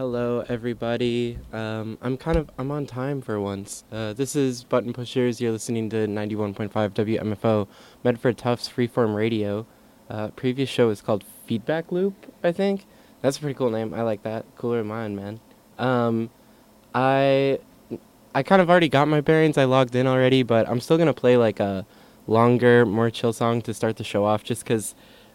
Hello, everybody. I'm on time for once. This is Button Pushers. You're listening to 91.5 WMFO, Medford Tufts Freeform Radio. Previous show is called Feedback Loop, I think. That's a pretty cool name. I like that. Cooler than mine, man. I I kind of already got my bearings. I logged in already, but I'm still gonna play like a longer, more chill song to start the show off, just because.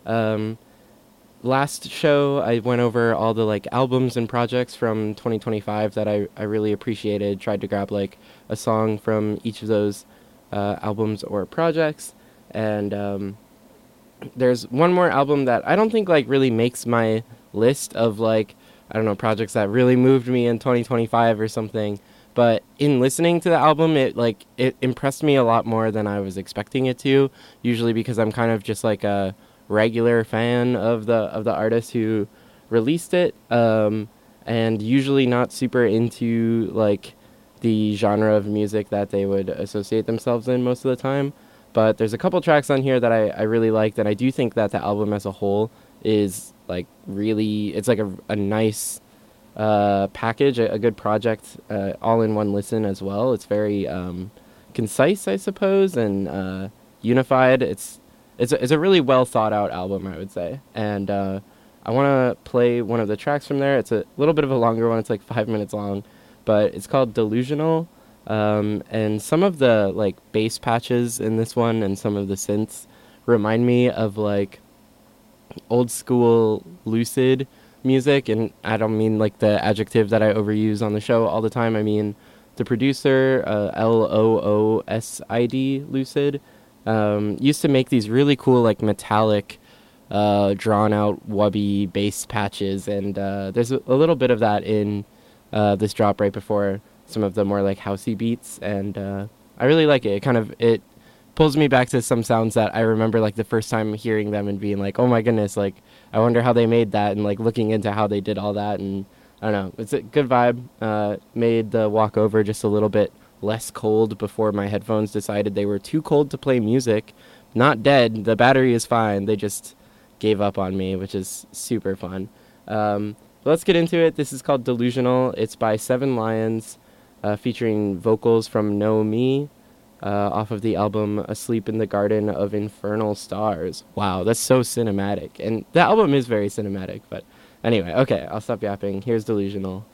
Last show, I went over all the like albums and projects from 2025 that I really appreciated. Tried to grab like a song from each of those albums or projects, and there's one more album that I don't think like really makes my list of like I don't know projects that really moved me in 2025 or something. But in listening to the album, it impressed me a lot more than I was expecting it to. Usually because I'm kind of just like a regular fan of the artist who released it, and usually not super into like the genre of music that they would associate themselves in most of the time. But there's a couple tracks on here that I really liked, and I do think that the album as a whole is like really, it's like a nice package, a good project, all in one listen as well. It's very concise, I suppose, and unified. It's a really well thought out album, I would say, and I want to play one of the tracks from there. It's a little bit of a longer one. It's like 5 minutes long, but it's called Delusional, and some of the like bass patches in this one and some of the synths remind me of like old school Lucid music, and I don't mean like the adjective that I overuse on the show all the time. I mean the producer, Loosid, Lucid. Used to make these really cool like metallic drawn out wubby bass patches, and there's a little bit of that in this drop right before some of the more like housey beats, and I really like it. It pulls me back to some sounds that I remember like the first time hearing them and being like, oh my goodness, like I wonder how they made that, and like looking into how they did all that, and I don't know, it's a good vibe. Made the walk over just a little bit less cold before my headphones decided they were too cold to play music. Not dead, the battery is fine, they just gave up on me, which is super fun. Let's get into it. This is called Delusional. It's by Seven Lions, featuring vocals from No Me, off of the album Asleep in the Garden of Infernal Stars. Wow, that's so cinematic, and the album is very cinematic, but anyway, okay, I'll stop yapping. Here's Delusional.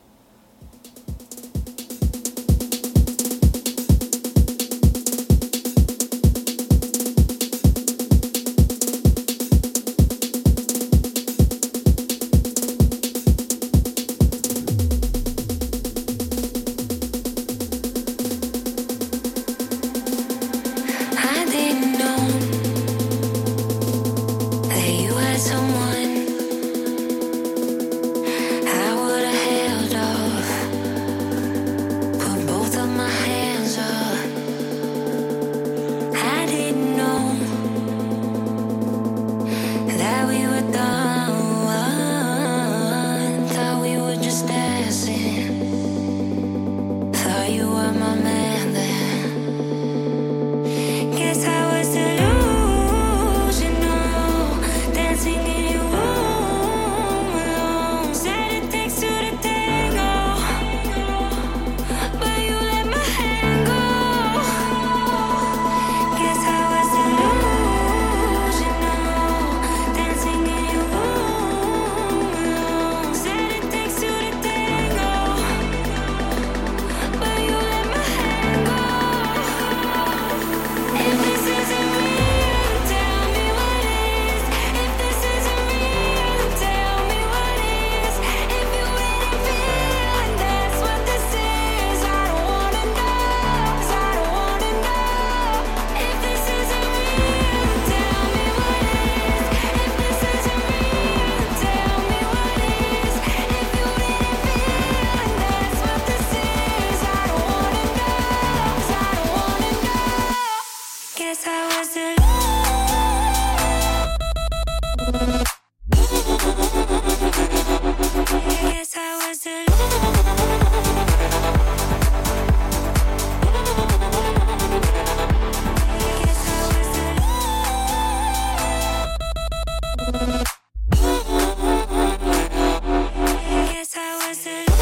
Guess I was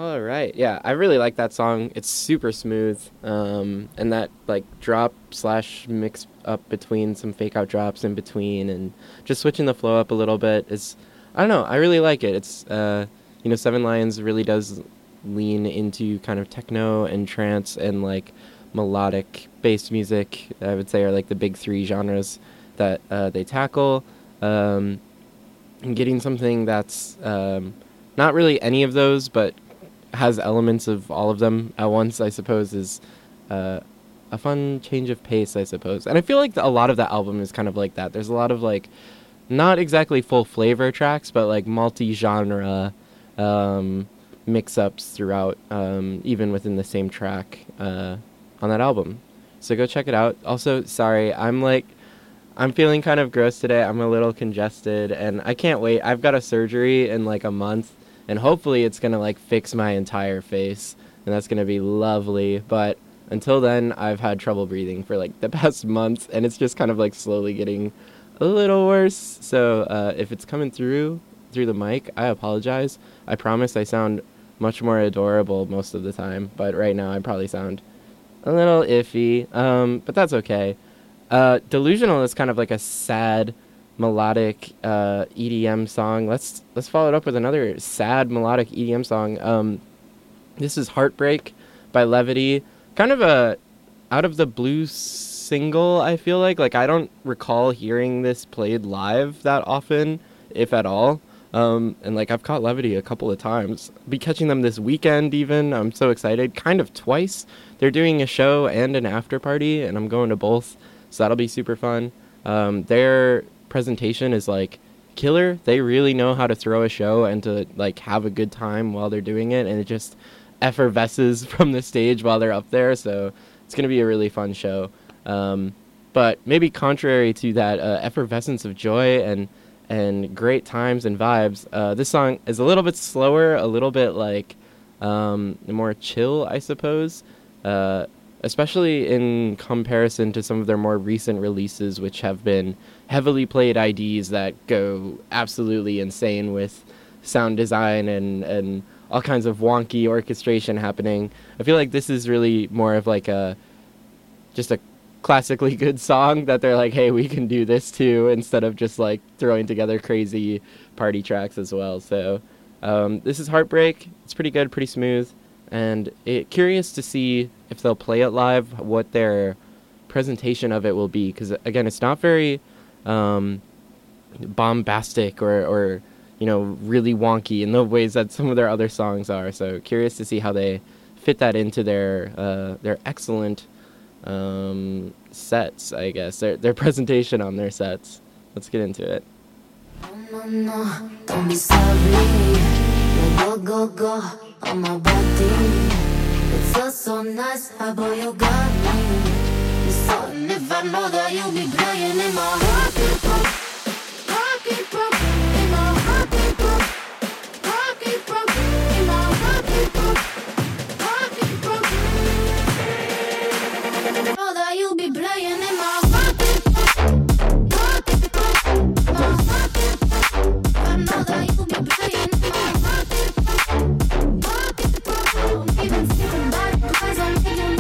All right. Yeah, I really like that song. It's super smooth. And that like drop slash mix up between some fake out drops in between and just switching the flow up a little bit is, I don't know, I really like it. It's, Seven Lions really does lean into kind of techno and trance and like melodic based music, I would say, are like the big three genres that they tackle. And getting something that's not really any of those, but has elements of all of them at once, I suppose, is a fun change of pace, I suppose. And I feel like a lot of that album is kind of like that. There's a lot of like, not exactly full flavor tracks, but like multi-genre mix-ups throughout, even within the same track on that album. So go check it out. Also, sorry, I'm feeling kind of gross today. I'm a little congested, and I can't wait. I've got a surgery in like a month, and hopefully it's going to like fix my entire face, and that's going to be lovely. But until then, I've had trouble breathing for like the past month, and it's just kind of like slowly getting a little worse. So if it's coming through the mic, I apologize. I promise I sound much more adorable most of the time, but right now I probably sound a little iffy, but that's okay. Delusional is kind of like a sad, melodic EDM song. Let's follow it up with another sad, melodic EDM song. This is Heartbreak by Levity. Kind of a out of the blue single, I feel like. Like, I don't recall hearing this played live that often, if at all. And like, I've caught Levity a couple of times. Be catching them this weekend even. I'm so excited. Kind of twice. They're doing a show and an after party, and I'm going to both. So that'll be super fun. Their presentation is like killer. They really know how to throw a show and to like have a good time while they're doing it, and it just effervesces from the stage while they're up there. So it's gonna be a really fun show. But maybe contrary to that effervescence of joy and great times and vibes, this song is a little bit slower, a little bit like more chill, I suppose. Especially in comparison to some of their more recent releases, which have been heavily played IDs that go absolutely insane with sound design and all kinds of wonky orchestration happening. I feel like this is really more of like just a classically good song that they're like, hey, we can do this too, instead of just like throwing together crazy party tracks as well. So this is Heartbreak. It's pretty good, pretty smooth. And curious to see if they'll play it live, what their presentation of it will be. Because, again, it's not very bombastic or really wonky in the ways that some of their other songs are. So curious to see how they fit that into their excellent sets, I guess. Their presentation on their sets. Let's get into it. No, no, don't be sorry. Go, go, go. On my body, it feels so nice, how boy you got me. It's something if I know that you'll be playing in my rocket pop, in my rocket pop, in my rocket pop. Know that you'll be playing in my rocket pop, my rocket pop. I know that you'll be playing in my rocket pop. Even thinking about it, cause I'm thinking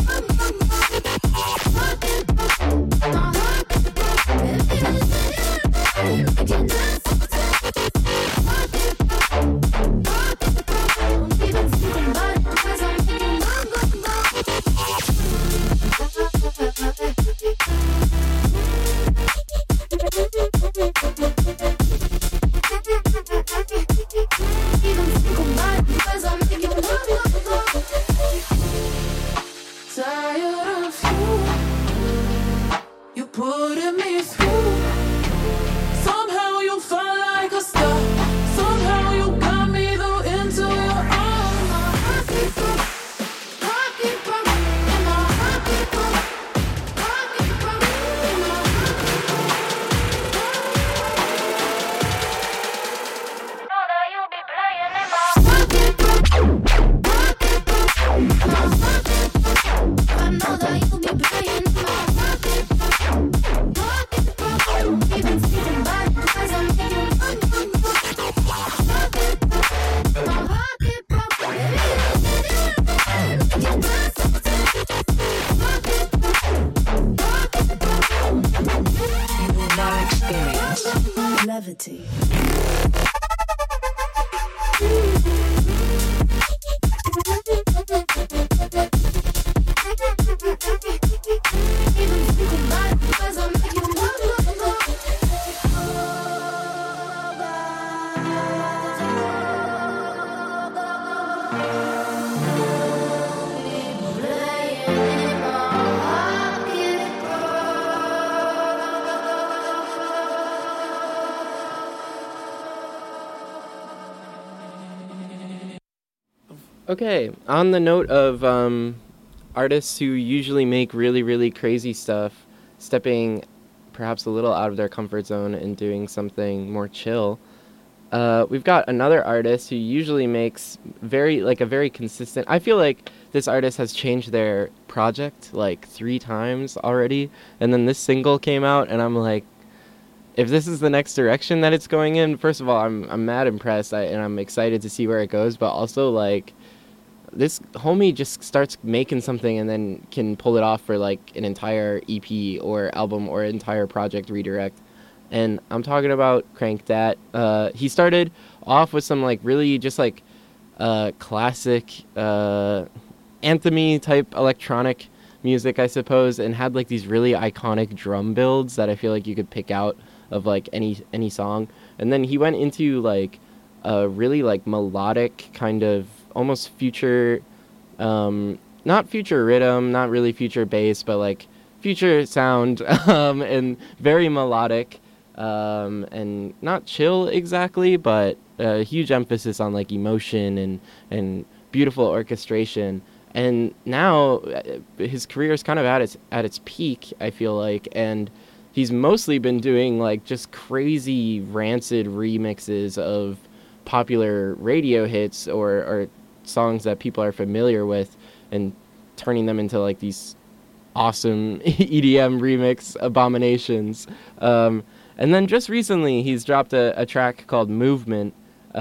Okay, on the note of artists who usually make really, really crazy stuff, stepping perhaps a little out of their comfort zone and doing something more chill, we've got another artist who usually makes a very consistent. I feel like this artist has changed their project like 3 times already, and then this single came out, and I'm like, if this is the next direction that it's going in, first of all, I'm mad impressed, and I'm excited to see where it goes, but also like, this homie just starts making something and then can pull it off for like an entire EP or album or entire project redirect. And I'm talking about Crank Dat. He started off with some like really just like classic anthem-y type electronic music, I suppose, and had like these really iconic drum builds that I feel like you could pick out of like any song. And then he went into like a really like melodic kind of almost future, not future rhythm, not really future bass, but like future sound, and very melodic, and not chill exactly, but a huge emphasis on like emotion and beautiful orchestration. And now his career is kind of at its peak, I feel like, and he's mostly been doing like just crazy rancid remixes of popular radio hits or songs that people are familiar with, and turning them into like these awesome EDM remix abominations. And then just recently he's dropped a track called Movement,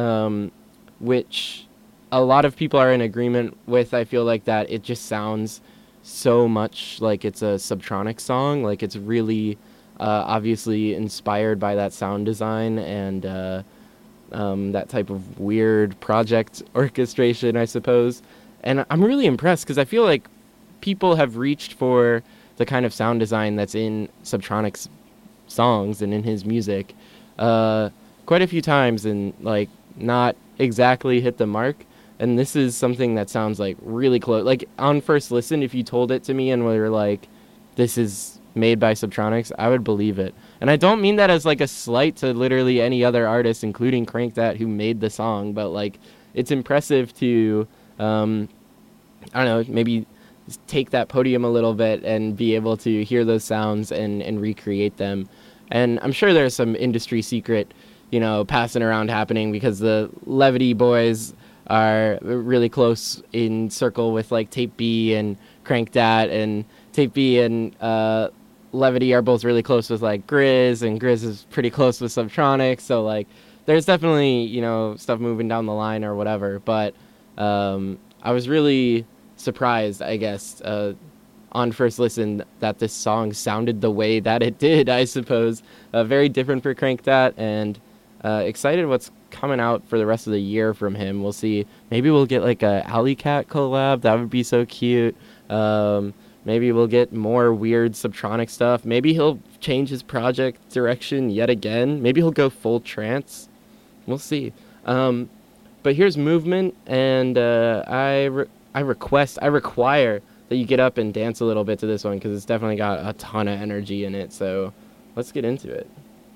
which a lot of people are in agreement with. I feel like that it just sounds so much like it's a Subtronic song. Like it's really obviously inspired by that sound design and that type of weird project orchestration, I suppose. And I'm really impressed because I feel like people have reached for the kind of sound design that's in Subtronic's songs and in his music quite a few times and like not exactly hit the mark. And this is something that sounds like really close. Like on first listen, if you told it to me and were like, this is made by Subtronics, I would believe it. And I don't mean that as like a slight to literally any other artist, including Crank Dat, who made the song, but like it's impressive to I don't know, maybe take that podium a little bit and be able to hear those sounds and recreate them. And I'm sure there's some industry secret, passing around happening because the Levity boys are really close in circle with like Tape B and Crank Dat, and Tape B and Levity are both really close with like Grizz, and Grizz is pretty close with Subtronics, so like there's definitely stuff moving down the line or whatever. But I was really surprised, I guess, on first listen that this song sounded the way that it did, I suppose. Very different for Crank Dat, and excited what's coming out for the rest of the year from him. We'll see. Maybe we'll get like a Alley Cat collab. That would be so cute. Maybe we'll get more weird Subtronic stuff. Maybe he'll change his project direction yet again. Maybe he'll go full trance. We'll see. But here's Movement, and I require that you get up and dance a little bit to this one because it's definitely got a ton of energy in it. So let's get into it.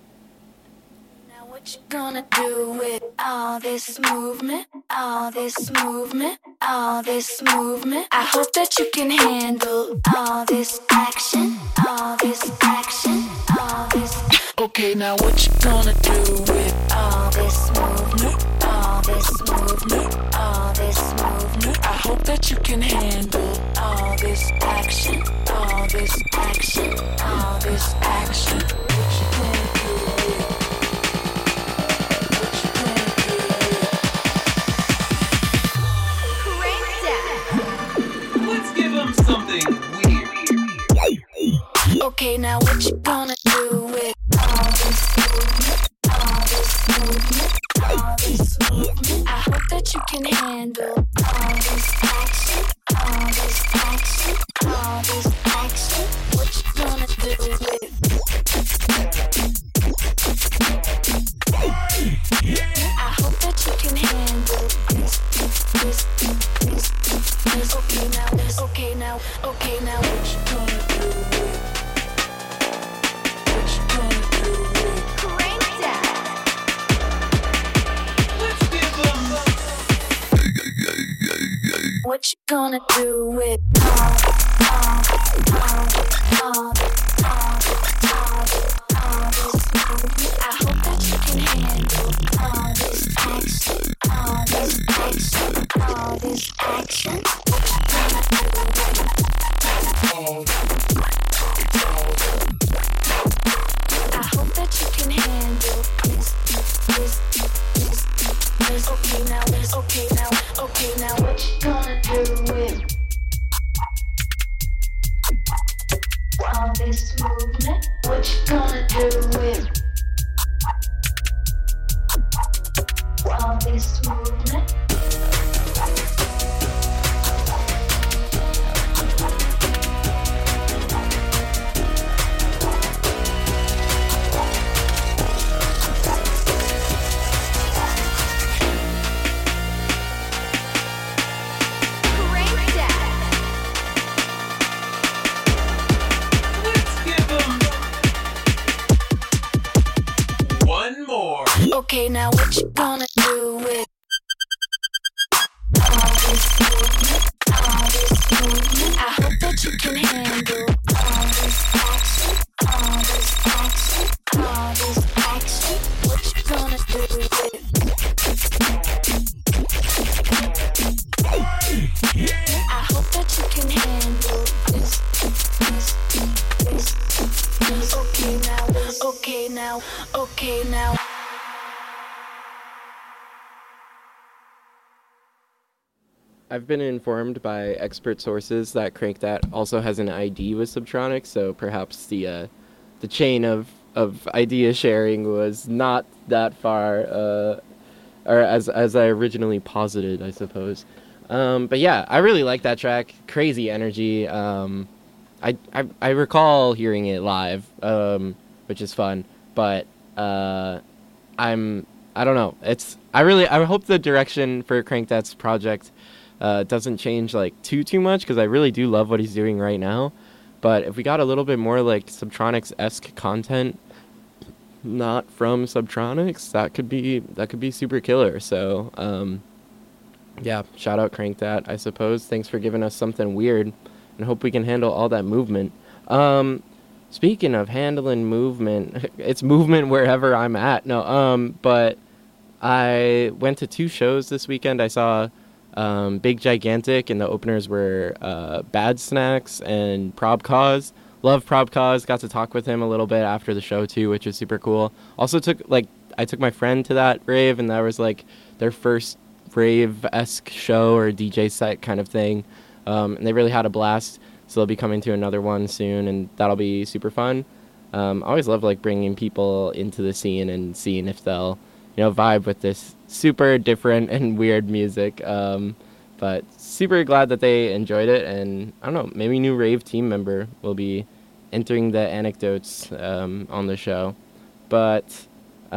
Now what you gonna do with all this movement, all this movement, all this movement? I hope that you can handle all this action, all this action, all this. Okay, now what you gonna do with all this movement, all this movement, all this movement? I hope that you can handle all this action, all this action, all this action. What you gonna do with it? What you gonna do with it? Crank Dat. Let's give him something weird. Okay, now what you gonna do with all this movement, all this movement, all this movement? I hope that you can handle all this action, all this action, all this action. What you gonna do with it? I hope that you can handle this. Okay now, what you gonna do with it? What you gonna do with it? Crank Dat. Let's give him What you gonna do with all this movement? I hope that you can handle all this action, all this action, all this action. What you gonna do with all? I hope that you can handle this. Okay now, what you gonna do with all this movement? What you gonna do with all this movement? Okay, now what you gonna do with all this movement? All this movement. I hope that you can handle all this action, all this action, all this action. What you gonna do with I hope that you can handle this. Okay now. I've been informed by expert sources that Crank That also has an ID with Subtronics, so perhaps the chain of idea sharing was not that far, or as I originally posited, I suppose. But yeah, I really like that track. Crazy energy. I recall hearing it live, which is fun. But I don't know. I hope the direction for Crank That's project doesn't change like too much, because I really do love what he's doing right now. But if we got a little bit more like Subtronics-esque content, not from Subtronics, that could be super killer. So yeah, shout out Crank That, I suppose. Thanks for giving us something weird, and hope we can handle all that movement. Speaking of handling movement, it's movement wherever I'm at. No, but I went to 2 shows this weekend. I saw Big Gigantic, and the openers were Bad Snacks and Prob Cause. Love Prob Cause. Got to talk with him a little bit after the show too, which was super cool. Also I took my friend to that rave, and that was like their first rave-esque show or DJ set kind of thing. And they really had a blast. So they'll be coming to another one soon, and that'll be super fun. I always love like bringing people into the scene and seeing if they'll, vibe with this super different and weird music. But super glad that they enjoyed it, and I don't know, maybe new rave team member will be entering the anecdotes on the show. But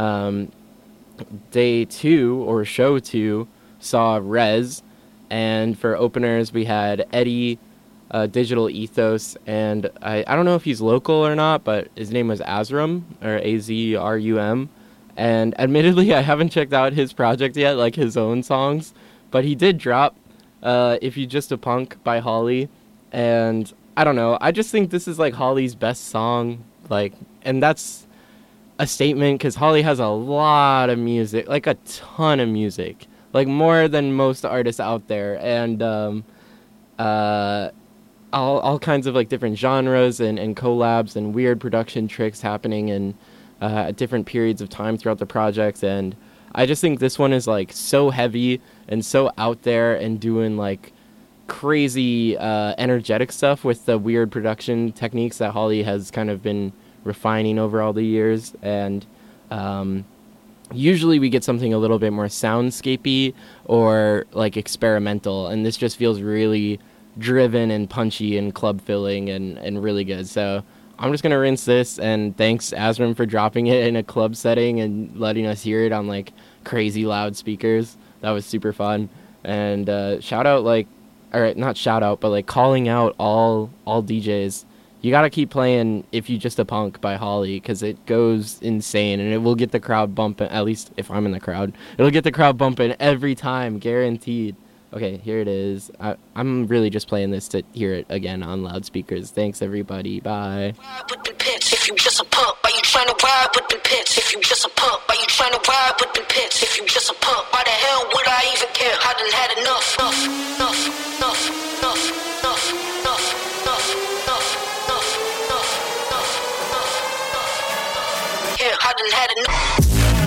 day 2 or show 2 saw Rez, and for openers we had Eddie, Digital Ethos, and I don't know if he's local or not, but his name was Azrum, or Azrum, and admittedly I haven't checked out his project yet, like his own songs, but he did drop If You Just a Punk by Holly, and I don't know, I just think this is like Holly's best song, like, and that's a statement, because Holly has a lot of music, like a ton of music, like more than most artists out there, and all kinds of like different genres and collabs and weird production tricks happening in at different periods of time throughout the project. And I just think this one is like so heavy and so out there and doing like crazy energetic stuff with the weird production techniques that Holly has kind of been refining over all the years. And usually we get something a little bit more soundscapey or like experimental, and this just feels really driven and punchy and club filling and really good. So I'm just gonna rinse this, and thanks Azram for dropping it in a club setting and letting us hear it on like crazy loud speakers. That was super fun. And shout out, like, or not shout out, but like calling out all DJs. You gotta keep playing If You Just a Punk by Holly, because it goes insane and it will get the crowd bumping. At least if I'm in the crowd, it'll get the crowd bumping every time, guaranteed. Okay, here it is. I'm really just playing this to hear it again on loudspeakers. Thanks, everybody. Bye. Ride with the pitch, if you just a pup, why you tryna ride with the pitch? If you just a pup, why you tryna ride with the pitch? If you just a pup, why the hell would I even care? I done had enough, enough, enough, enough, enough, enough, enough, enough, enough, enough, enough, enough. Yeah, I done had enough.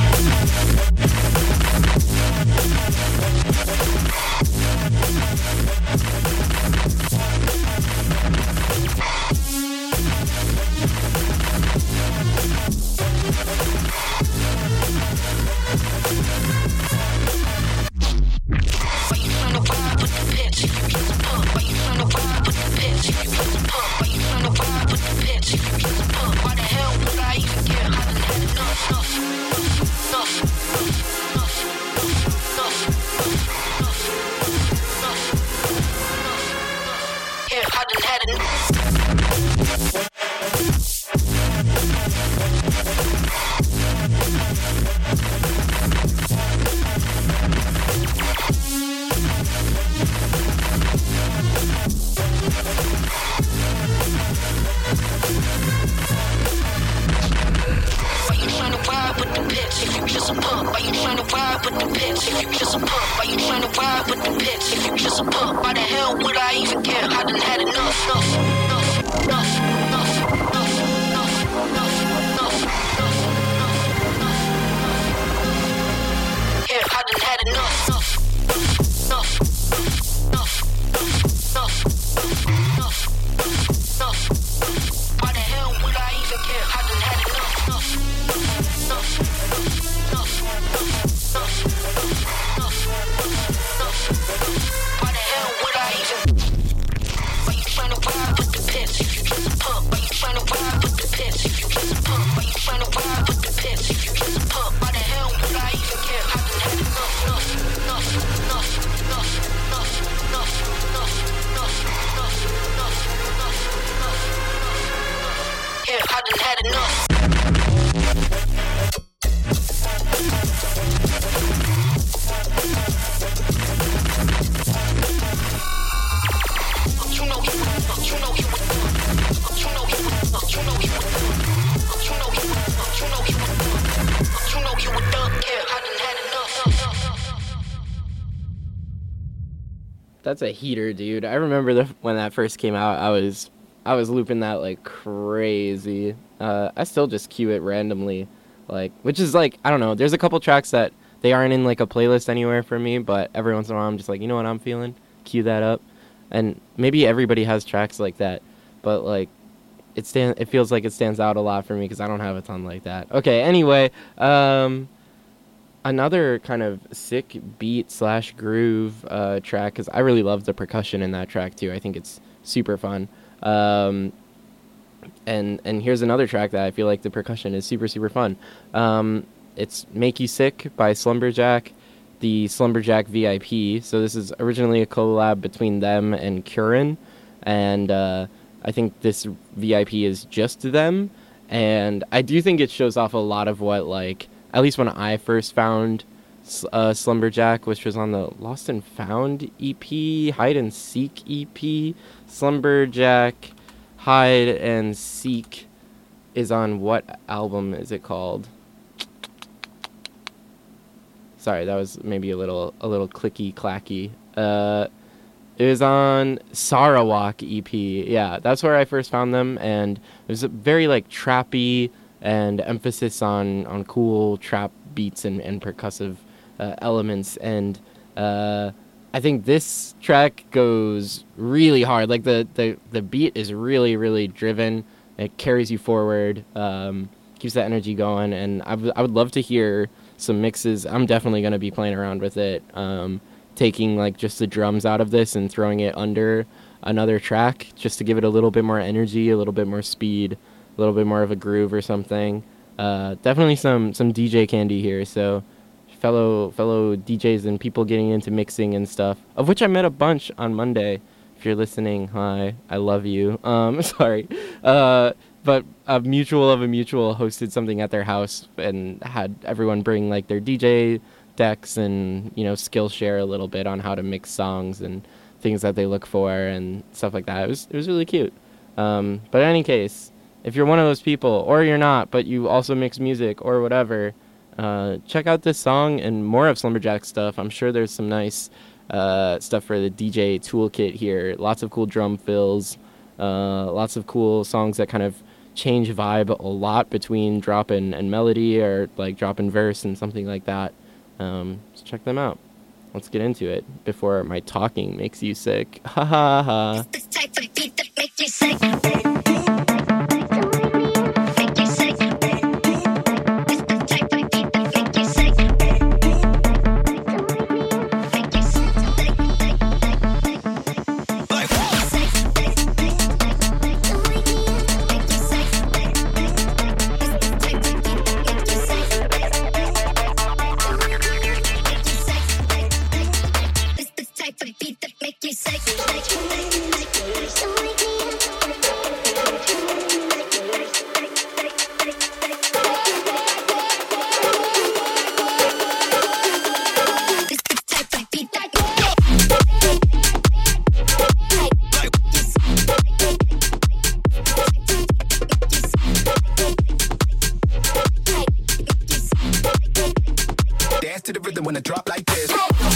That's a heater, dude. I remember when that first came out, I was looping that like crazy. I still just cue it randomly, like, which is like, I don't know. There's a couple tracks that they aren't in like a playlist anywhere for me, but every once in a while I'm just like, you know what I'm feeling? Cue that up, and maybe everybody has tracks like that, but like, it feels like it stands out a lot for me because I don't have a ton like that. Okay, anyway, another kind of sick beat / groove track, because I really love the percussion in that track too. I think it's super fun. And here's another track that I feel like the percussion is super, super fun. It's Make You Sick by Slumberjack, the Slumberjack VIP. So this is originally a collab between them and Curran, and I think this VIP is just them, and I do think it shows off a lot of what, like, at least when I first found Slumberjack, which was on the Lost and Found EP, Hide and Seek EP. Slumberjack Hide and Seek is on what album is it called? Sorry, that was maybe a little clicky clacky. It was on Sarawak EP. Yeah, that's where I first found them, and it was a very like trappy and emphasis on cool trap beats and percussive elements. And I think this track goes really hard. Like the beat is really, really driven. It carries you forward, keeps that energy going. And I would love to hear some mixes. I'm definitely going to be playing around with it, taking like just the drums out of this and throwing it under another track just to give it a little bit more energy, a little bit more speed, a little bit more of a groove or something. Definitely some DJ candy here. So fellow DJs and people getting into mixing and stuff, of which I met a bunch on Monday. If you're listening, hi, I love you. Sorry. But a mutual hosted something at their house and had everyone bring like their DJ specs and, you know, Skillshare a little bit on how to mix songs and things that they look for and stuff like that. It was really cute. But in any case, if you're one of those people, or you're not, but you also mix music or whatever, check out this song and more of Slumberjack stuff. I'm sure there's some nice stuff for the DJ toolkit here. Lots of cool drum fills, lots of cool songs that kind of change vibe a lot between drop and melody, or like drop and verse and something like that. So check them out. Let's get into it before my talking makes you sick. Ha ha ha. This type of beat that make you sick. To the rhythm when I drop like this.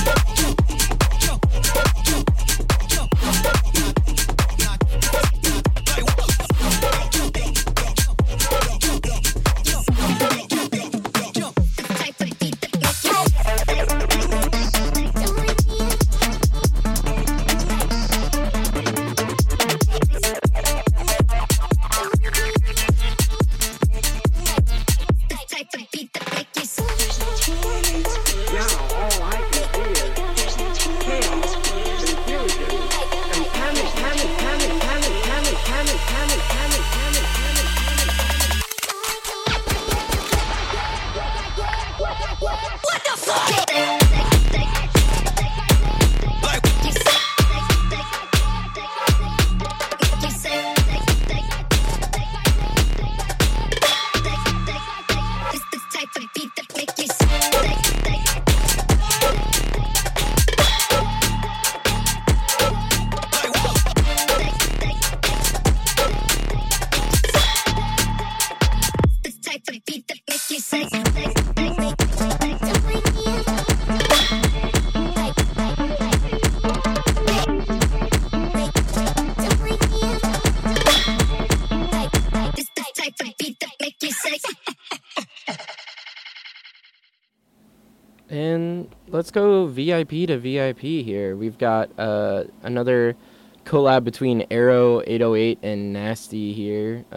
And let's go VIP to VIP here. We've got another collab between Arrow 808 and Nasty here.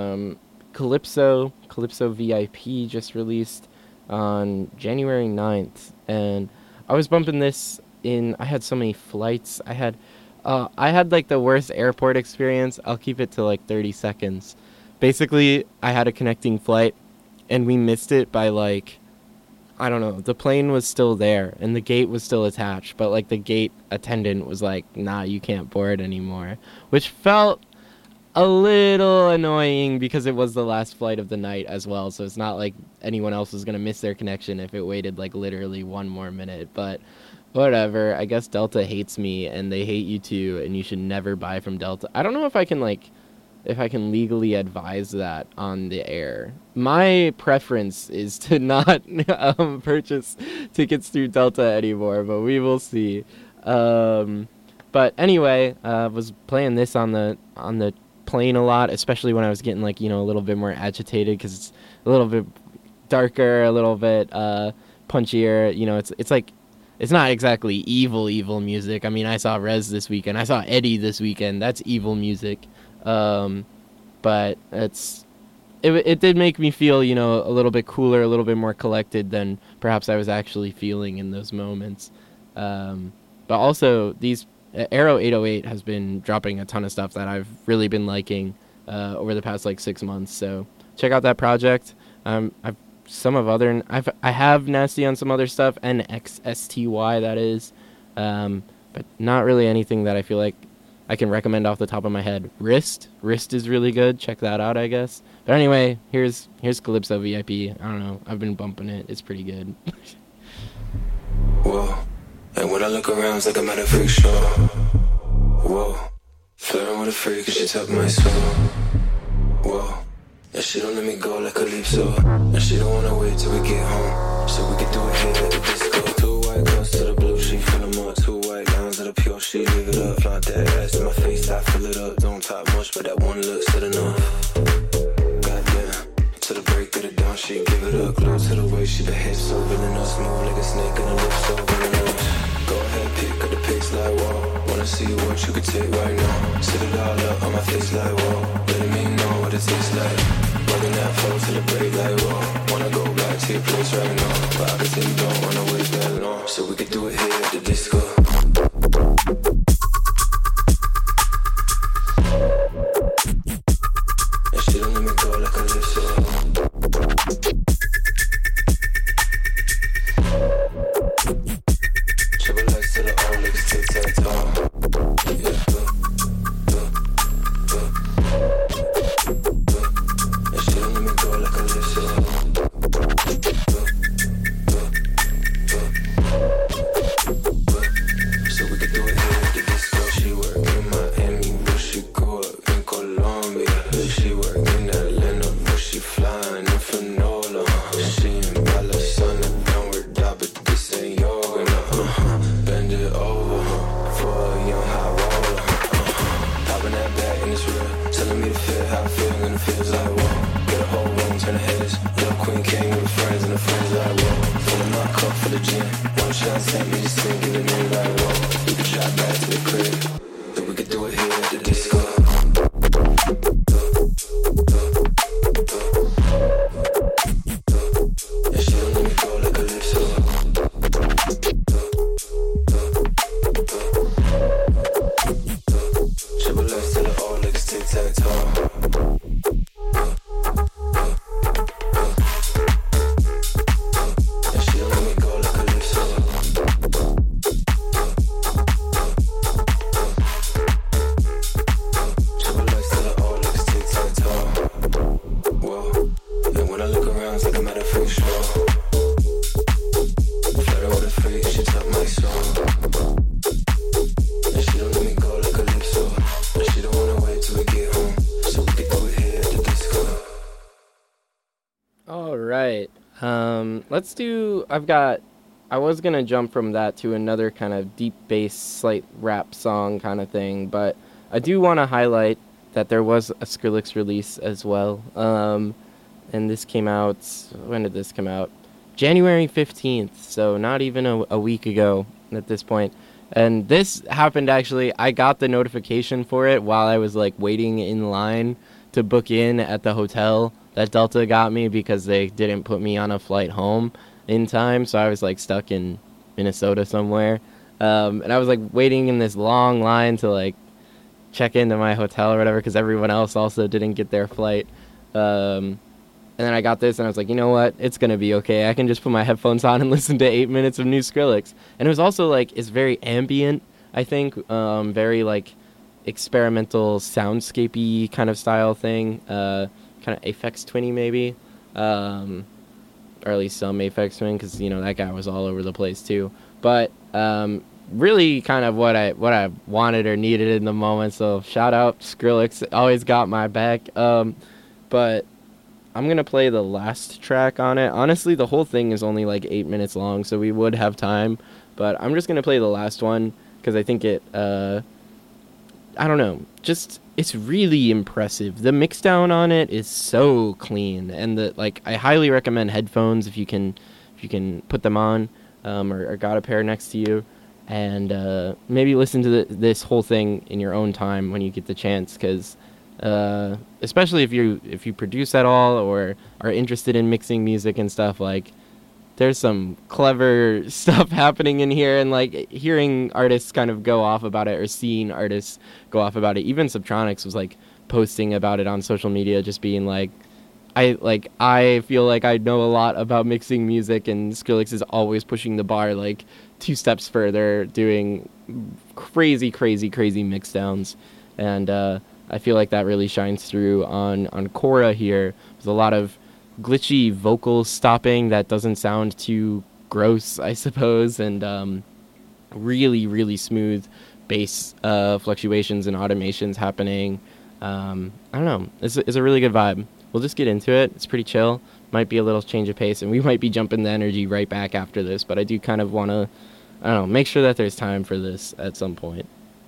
Calypso VIP just released on January 9th. And I was bumping this in, I had so many flights. I had like the worst airport experience. I'll keep it to like 30 seconds. Basically, I had a connecting flight and we missed it by like, I don't know, the plane was still there and the gate was still attached, but like the gate attendant was like, nah, you can't board anymore, which felt a little annoying because it was the last flight of the night as well. So it's not like anyone else was going to miss their connection if it waited like literally one more minute, but whatever. I guess Delta hates me and they hate you too. And you should never buy from Delta. I don't know if I can legally advise that on the air. My preference is to not purchase tickets through Delta anymore, but we will see. But anyway, was playing this on the plane a lot, especially when I was getting like, you know, a little bit more agitated because it's a little bit darker, a little bit punchier. You know, it's like, it's not exactly evil music. I mean, I saw Rez this weekend. I saw Eddie this weekend. That's evil music. But it did make me feel, you know, a little bit cooler, a little bit more collected than perhaps I was actually feeling in those moments. But also these Arrow 808 has been dropping a ton of stuff that I've really been liking over the past like 6 months. So check out that project. I have Nasty on some other stuff, NXSTY that is, but not really anything that I feel like I can recommend off the top of my head. Wrist is really good. Check that out, I guess. But anyway, here's Calypso VIP. I don't know. I've been bumping it. It's pretty good. Whoa. And when I look around, it's like I'm at a freak show. Whoa. Flirting with a freak and she took my soul. Whoa. And she don't let me go like Calypso. And she don't wanna wait till we get home, so we can do it here at the disco. Two white girls to the blue, she fill them up. Two white lines of the pure, she leave it up. Flaunt that ass in my face, I fill it up. Don't talk much, but that one look's good enough. Goddamn, to the break of the dawn, she give it up. Close to the waist, she behave so villainous. Move like a snake and her lips so villainous. Go ahead, pick up the pace like whoa. Wanna see what you could take right now. Sit it all up on my face like whoa. Letting me know what it tastes like. Running that flow till the break like whoa. Wanna go back to your place right now, but I can tell you don't wanna wait that long, so we could do it here at the disco. And she don't let me go like Calypso. Triple legs to the old legs, tic-tac-toe. Let's do, I was going to jump from that to another kind of deep bass, slight rap song kind of thing, but I do want to highlight that there was a Skrillex release as well. And this came out, when did this come out? January 15th, so not even a week ago at this point. And this happened actually, I got the notification for it while I was like waiting in line to book in at the hotel that Delta got me because they didn't put me on a flight home in time. So I was like stuck in Minnesota somewhere. And I was like waiting in this long line to like check into my hotel or whatever because everyone else also didn't get their flight. And then I got this and I was like, you know what? It's going to be okay. I can just put my headphones on and listen to 8 minutes of new Skrillex. And it was also like, it's very ambient, I think. Very like experimental soundscapey kind of style thing. Kind of Aphex Twinny maybe, or at least some Aphex Twin, because you know that guy was all over the place too. But really, kind of what I wanted or needed in the moment. So shout out Skrillex, always got my back. But I'm gonna play the last track on it. Honestly, the whole thing is only like 8 minutes long, so we would have time. But I'm just gonna play the last one because I think it. I don't know, just it's really impressive. The mixdown on it is so clean, and I highly recommend headphones if you can put them on, or got a pair next to you, and maybe listen to this whole thing in your own time when you get the chance, because especially if you produce at all or are interested in mixing music and stuff, like there's some clever stuff happening in here, and like hearing artists kind of go off about it or seeing artists go off about it. Even Subtronics was like posting about it on social media, just being like, I feel like I know a lot about mixing music, and Skrillex is always pushing the bar like 2 steps further, doing crazy mix downs. And I feel like that really shines through on Cora here. There's a lot of glitchy vocal stopping that doesn't sound too gross, I suppose, and really, really smooth bass fluctuations and automations happening. I don't know. It's a really good vibe. We'll just get into it. It's pretty chill. Might be a little change of pace, and we might be jumping the energy right back after this, but I do kind of want to, I don't know, make sure that there's time for this at some point.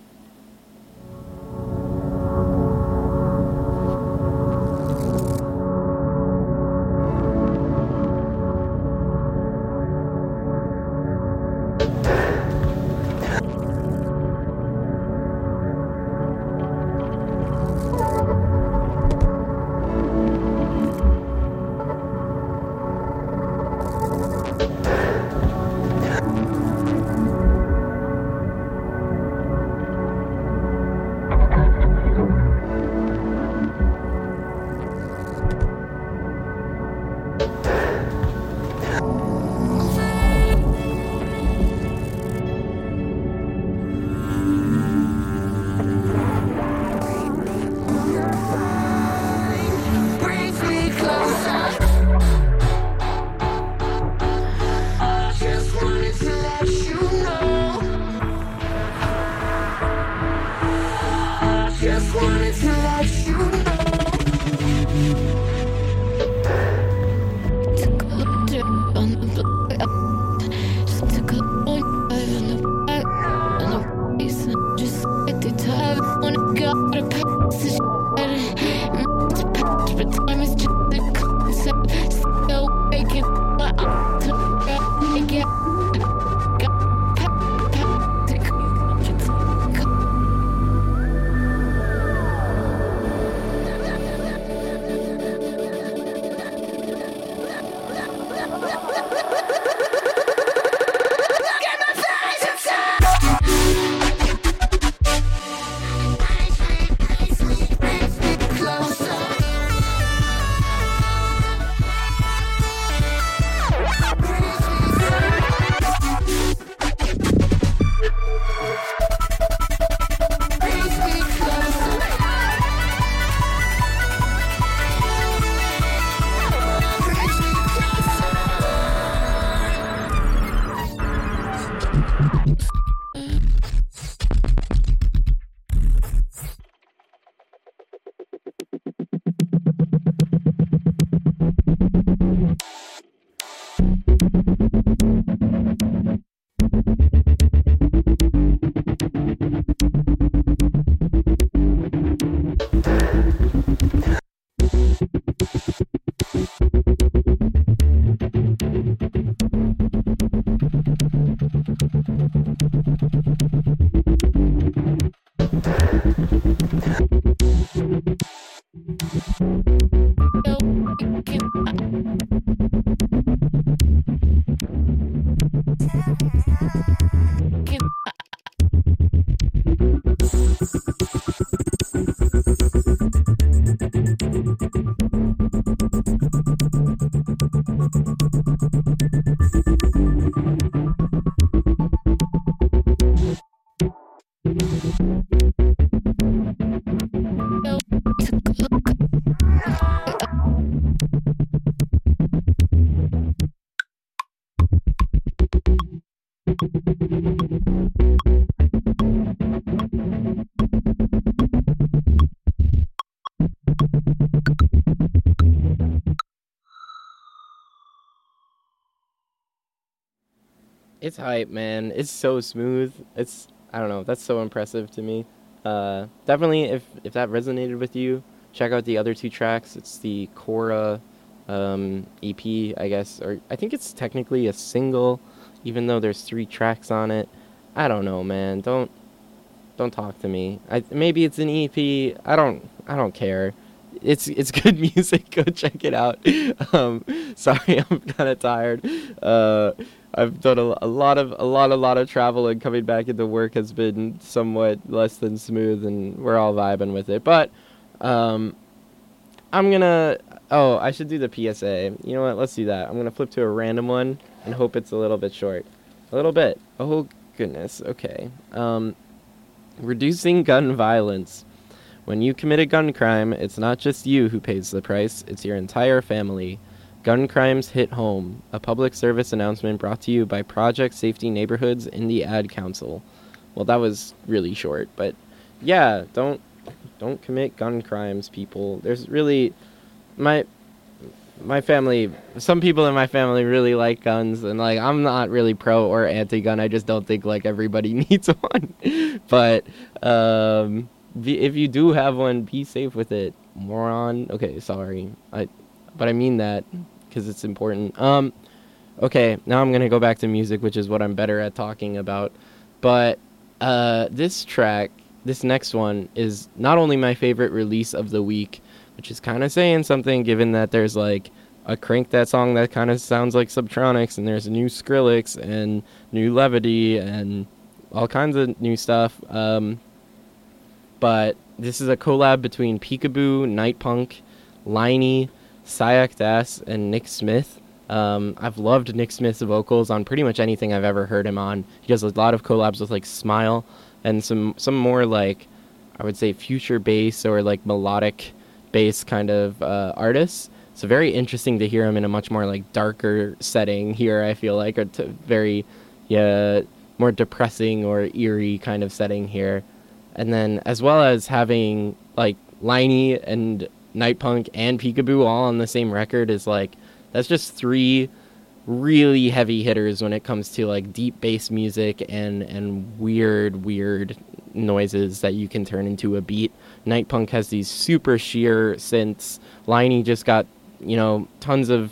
It's hype, man. It's so smooth. I don't know, that's so impressive to me. Definitely, if that resonated with you, check out the other two tracks. It's the Cora EP, I guess, or I think it's technically a single, even though there's 3 tracks on it. I don't know, man. Don't talk to me. Maybe it's an EP. I don't care. It's good music. Go check it out. Sorry, I'm kind of tired. I've done a lot of travel, and coming back into work has been somewhat less than smooth, and we're all vibing with it. But I'm gonna. Oh, I should do the PSA. You know what? Let's do that. I'm gonna flip to a random one and hope it's a little bit short. A little bit. Oh goodness. Okay. Reducing gun violence. When you commit a gun crime, it's not just you who pays the price, it's your entire family. Gun crimes hit home. A public service announcement brought to you by Project Safety Neighborhoods in the Ad Council. Well, that was really short, but yeah, don't commit gun crimes, people. There's really my family, some people in my family really like guns, and like I'm not really pro or anti-gun. I just don't think like everybody needs one. But if you do have one, be safe with it, moron. Okay, sorry. But I mean that because it's important. Okay, now I'm gonna go back to music, which is what I'm better at talking about. But this next one is not only my favorite release of the week, which is kind of saying something given that there's like a Crank That song that kind of sounds like Subtronics, and there's a new Skrillex and new Levity and all kinds of new stuff. But this is a collab between Peekaboo, Nightpunk, Liney, Syak Das, and Nick Smith. I've loved Nick Smith's vocals on pretty much anything I've ever heard him on. He does a lot of collabs with like Smile and some more like, I would say, future bass or like melodic bass kind of artists. So very interesting to hear him in a much more like darker setting here, I feel like, or very more depressing or eerie kind of setting here. And then as well as having like Liney and Nightpunk and Peekaboo all on the same record is like, that's just 3 really heavy hitters when it comes to like deep bass music and weird noises that you can turn into a beat. Nightpunk has these super sheer synths. Liney just got, tons of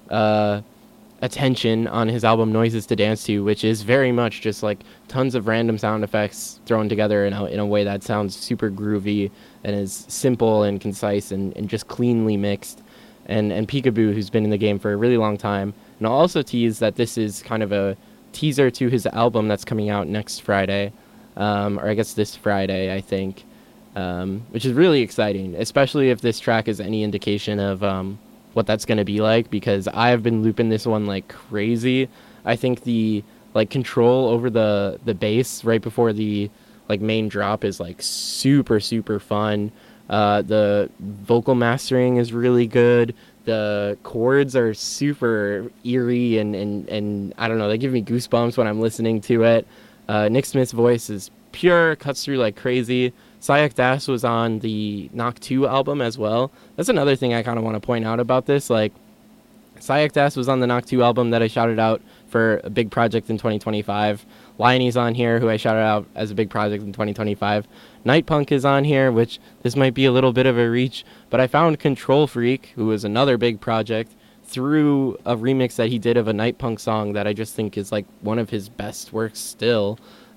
attention on his album Noises to Dance To, which is very much just like tons of random sound effects thrown together in a way that sounds super groovy and is simple and concise and just cleanly mixed. And Peekaboo, who's been in the game for a really long time. And I'll also tease that this is kind of a teaser to his album that's coming out next Friday, or I guess this Friday, I think, which is really exciting, especially if this track is any indication of what that's going to be like, because I have been looping this one like crazy. I think the like control over the bass right before the like main drop is like super fun. The vocal mastering is really good. The chords are super eerie and I don't know, they give me goosebumps when I'm listening to it. Nick Smith's voice is pure, cuts through like crazy. Syak Das was on the Knock 2 album as well. That's another thing I kind of want to point out about this. Like, Syak Das was on the Knock 2 album that I shouted out for a big project in 2025. Liney's on here, who I shouted out as a big project in 2025. Nightpunk is on here, which this might be a little bit of a reach, but I found Control Freak, who was another big project, through a remix that he did of a Nightpunk song that I just think is like one of his best works still.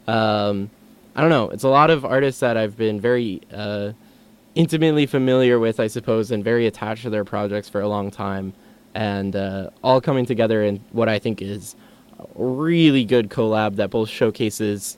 I don't know. It's a lot of artists that I've been very intimately familiar with, I suppose, and very attached to their projects for a long time, and all coming together in what I think is a really good collab that both showcases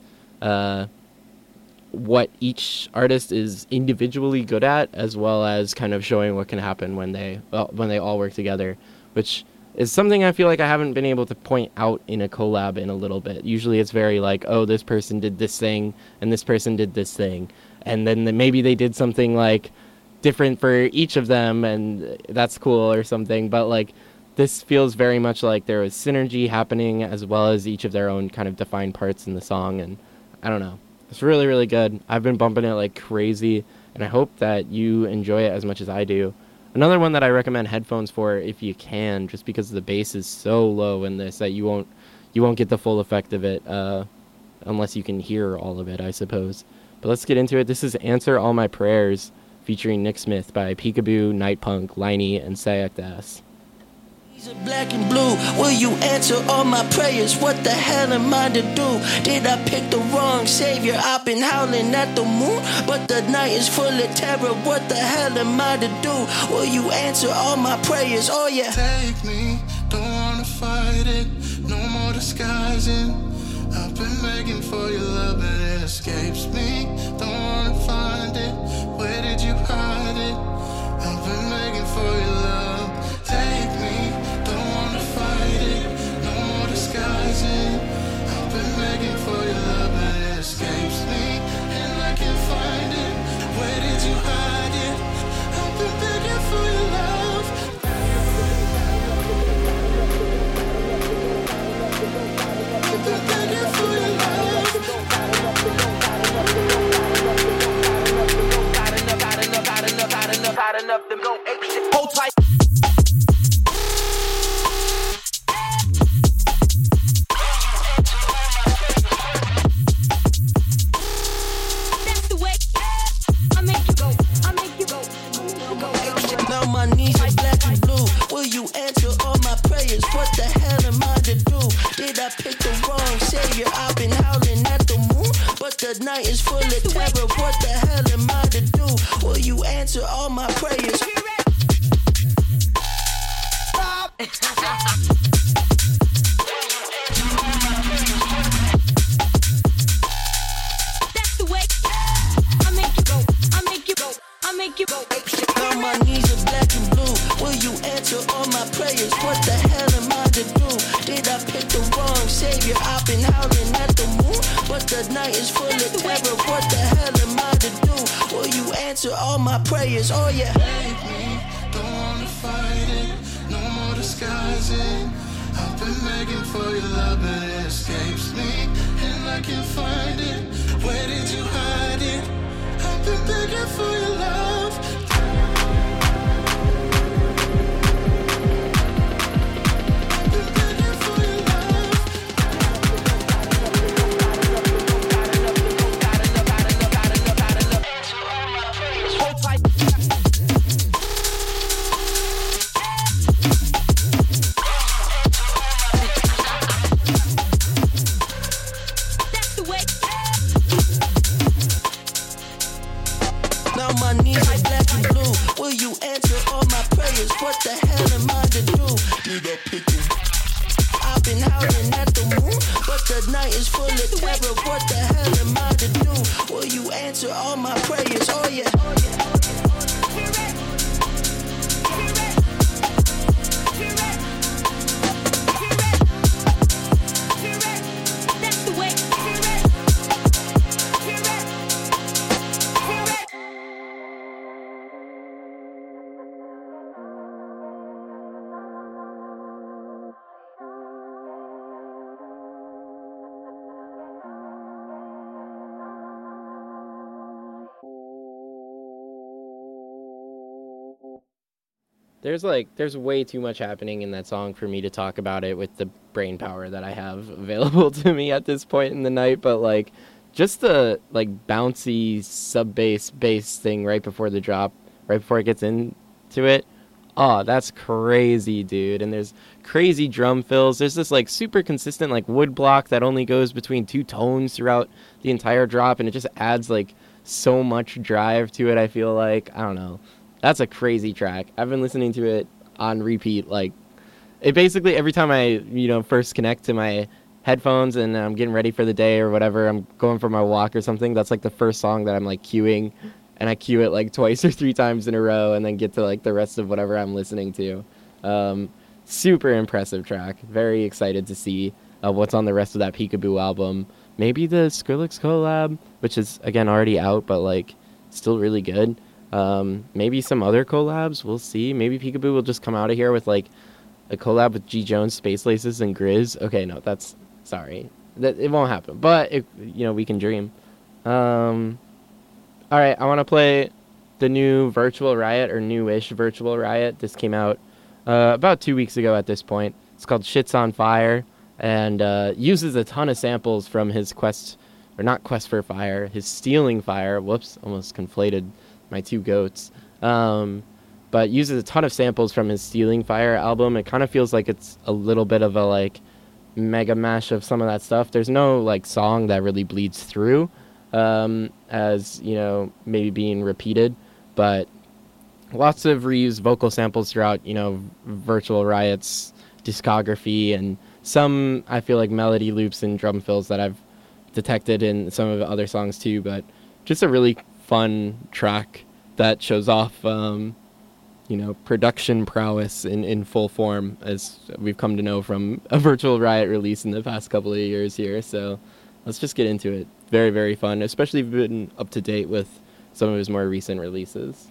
what each artist is individually good at, as well as kind of showing what can happen when they all work together, which is something I feel like I haven't been able to point out in a collab in a little bit. Usually it's very like, oh, this person did this thing and this person did this thing, and then maybe they did something like different for each of them, and that's cool or something. But like, this feels very much like there was synergy happening, as well as each of their own kind of defined parts in the song, and I don't know. It's really, really good. I've been bumping it like crazy, and I hope that you enjoy it as much as I do. Another one that I recommend headphones for if you can, just because the bass is so low in this that you won't get the full effect of it unless you can hear all of it, I suppose. But let's get into it. This is Answer All My Prayers, featuring Nick Smith by Peekaboo, Nightpunk, Liney, and Syak Das. Black and blue, will you answer all my prayers? What the hell am I to do? Did I pick the wrong savior? I've been howling at the moon, but the night is full of terror. What the hell am I to do? Will you answer all my prayers? Oh yeah. Take me, don't wanna fight it, no more disguising. I've been begging for your love, but it escapes me. Don't wanna find it, where did you hide it? I've been begging for your love. Take me, don't wanna fight it, no more disguising. I've been begging for your love, but it escapes me, and I can't find it. Where did you hide it? I've been begging for your love. left them go ape shit. Hold tight. That's the way I make you go. I make you go. Go ape shit. Now my knees are black and blue. Will you answer all my prayers? What the hell am I to do? Did I pick the wrong savior? I've been howling at the moon, but the night is full of terror. What the hell am I to do? Will you answer all my prayers? That's the way I make you go. I make you go. I make you go. Now my knees are black and blue. Will you answer all my prayers? What the hell am I to do? Did I pick the wrong savior? I've been howling at the moon, but the night is full of terror. What the hell am I to do? Will you answer all my prayers? Oh yeah. Save me, don't wanna fight it, no more disguising. I've been begging for your love, but it escapes me, and I can't find it. Where did you hide it? I've been begging for your love. I've been begging for your love. Hold tight. That's the way. Now my knees are black and blue. Will you answer all my prayers? What the hell am I to do? Did I pick the I've been howling at the moon, but the night is full of terror. What the hell am I to do? Will you answer all my prayers? Oh yeah. That's the way. There's way too much happening in that song for me to talk about it with the brain power that I have available to me at this point in the night, but like just the like bouncy sub bass thing right before the drop, right before it gets into it. Oh, that's crazy, dude. And there's crazy drum fills. There's this like super consistent like wood block that only goes between two tones throughout the entire drop, and it just adds like so much drive to it. I feel like, I don't know. That's a crazy track. I've been listening to it on repeat. Like, it basically every time I, first connect to my headphones and I'm getting ready for the day or whatever, I'm going for my walk or something, that's like the first song that I'm like queuing, and I queue it like twice or three times in a row and then get to like the rest of whatever I'm listening to. Super impressive track. Very excited to see what's on the rest of that Peekaboo album. Maybe the Skrillex collab, which is again already out, but like still really good. Maybe some other collabs, we'll see. Maybe Peekaboo will just come out of here with like a collab with G Jones, Space Laces, and Grizz. Okay, no, sorry, that it won't happen, but we can dream. All right, I want to play the new Virtual Riot, or newish Virtual Riot. This came out about 2 weeks ago at this point. It's called Shit's on Fire, and uses a ton of samples from his Quest for Fire, his Stealing Fire. Whoops, almost conflated my two goats. But uses a ton of samples from his Stealing Fire album. It kind of feels like it's a little bit of a like mega mash of some of that stuff. There's no like song that really bleeds through as maybe being repeated, but lots of reused vocal samples throughout Virtual Riot's discography, and some I feel like melody loops and drum fills that I've detected in some of the other songs too. But just a really fun track that shows off production prowess in full form, as we've come to know from a Virtual Riot release in the past couple of years here. So let's just get into it. Very, very fun, especially if you've been up to date with some of his more recent releases.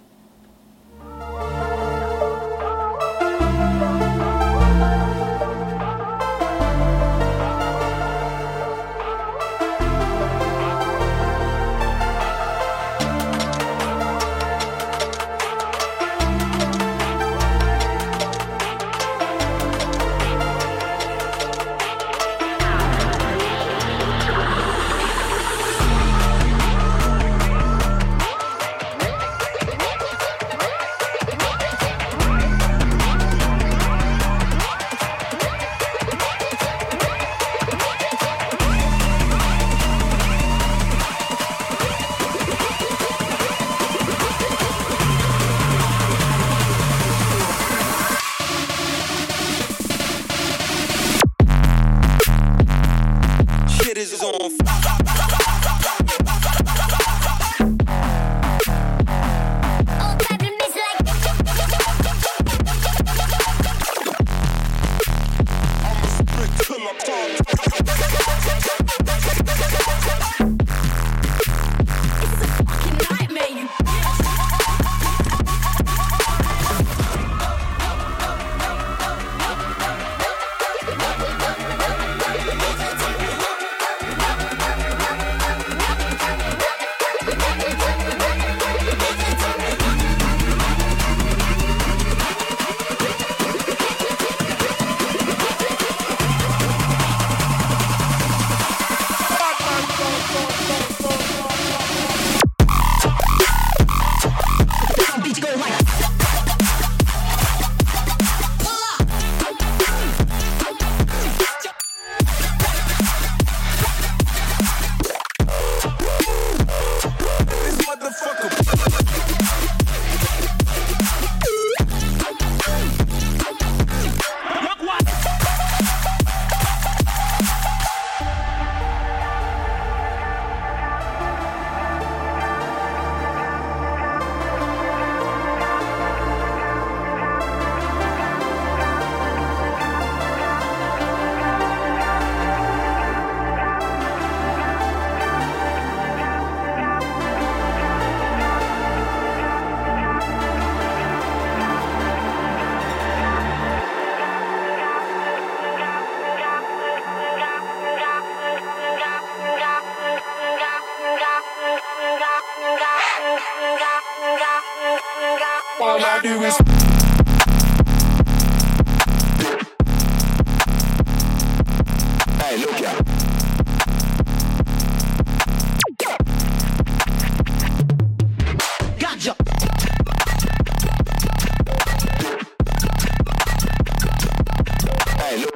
All I do is hey, look ya. Gotcha. Hey, look.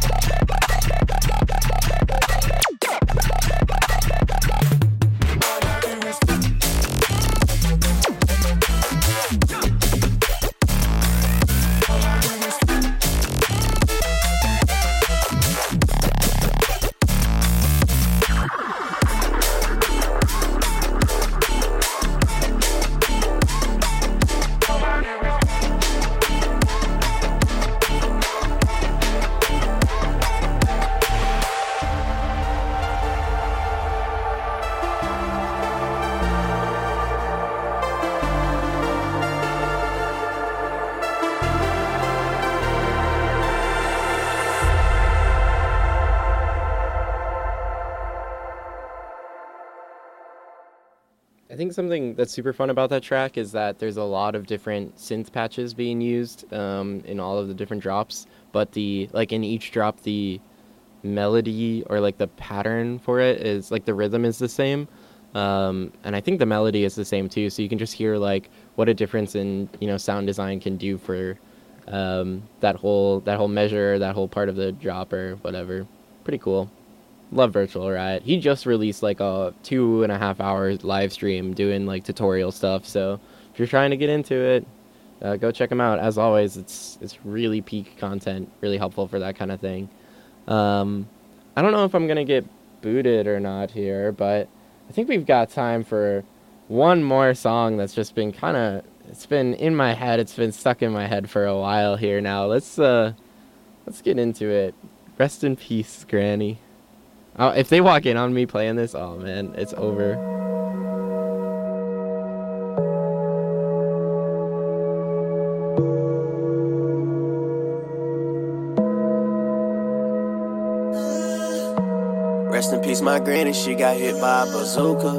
I think something that's super fun about that track is that there's a lot of different synth patches being used in all of the different drops, but in each drop the melody or like the pattern for it is like the rhythm is the same, and I think the melody is the same too. So you can just hear like what a difference in sound design can do for that whole measure, that whole part of the drop or whatever. Pretty cool. Love Virtual Riot. He just released like a 2.5 hour live stream doing like tutorial stuff. So if you're trying to get into it, go check him out. As always, it's really peak content, really helpful for that kind of thing. I don't know if I'm gonna get booted or not here, but I think we've got time for one more song that's just been it's been in my head. It's been stuck in my head for a while here now. Let's get into it. Rest in peace, Granny. Oh, if they walk in on me playing this, oh man, it's over. Rest in peace, my granny, she got hit by a bazooka.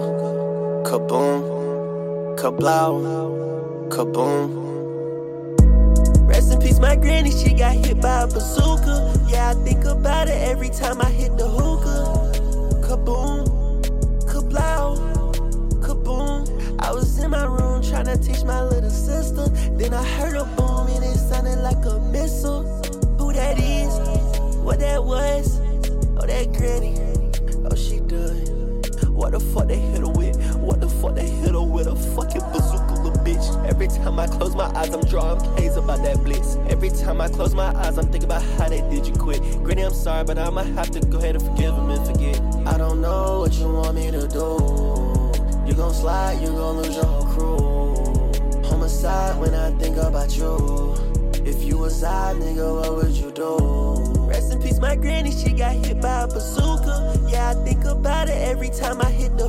Kaboom, kablow, kaboom. Rest in peace, my granny, she got hit by a bazooka. Yeah, I think about it every time I hit the hookah. Kaboom, kablow, kaboom. I was in my room trying to teach my little sister. Then I heard a boom and it sounded like a missile. Who that is? What that was? Oh, that granny. Oh, she done. What the fuck they hit her with? What the fuck they hit her with? A fucking bazooka, little bitch. Every time I close my eyes, I'm drawing K's about that blitz. Every time I close my eyes, I'm thinking about how they did you quit. Granny, I'm sorry, but I'ma have to go ahead and forgive him and forget. I don't know what you want me to do. You gon' slide, you gon' lose your whole crew. Homicide when I think about you. If you was I, nigga, what would you do? Rest in peace, my granny, she got hit by a bazooka. Yeah, I think about it every time I hit the